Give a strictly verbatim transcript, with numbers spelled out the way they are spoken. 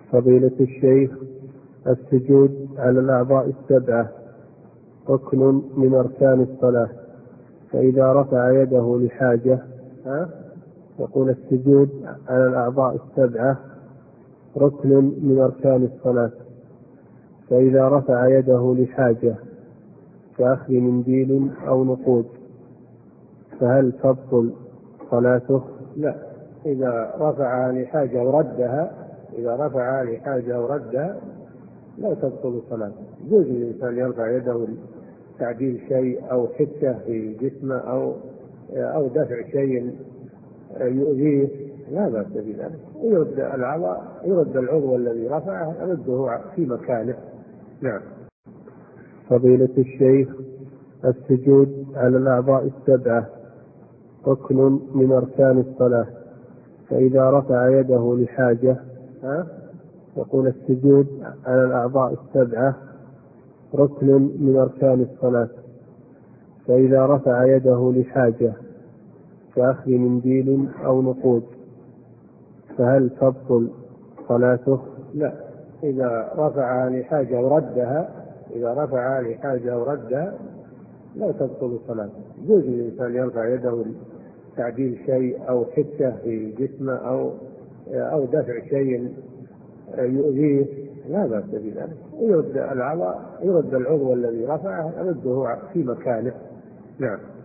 فضيلة الشيخ، السجود على الأعضاء السبعة ركن من أركان الصلاة، فإذا رفع يده لحاجة ها؟ يقول السجود على الأعضاء السبعة ركن من أركان الصلاة، فإذا رفع يده لحاجة كأخذ منديل أو نقود فهل تبطل صلاته؟ لا، إذا رفعها لحاجة وردها إذا رفعها لحاجة وردها لا تبطل صلاته. يجوز الإنسان يرفع يده لتعديل شيء أو حتة في جسمه أو أو دفع شيء يؤذيه، لا بأس بذلك. يرد العضو يرد العضو الذي رفعه يرده في مكانه. نعم. فضيلة الشيخ، السجود على الأعضاء السبعة ركن من أركان الصلاة، فإذا رفع يده لحاجة ها؟ يقول السجود على الأعضاء السبعة ركن من أركان الصلاة، فإذا رفع يده لحاجة كأخذ منديل أو نقود فهل تبطل صلاته؟ لا، إذا رفعها لحاجة وردها إذا رفعها لحاجة وردها لا تبطل صلاته. يجوز الإنسان يرفع يده لتعديل شيء أو حتة في جسمه أو أو دفع شيء يؤذيه، لا بأس بذلك. يرد العضو يرد العضو الذي رفعه يرده في مكانه. نعم.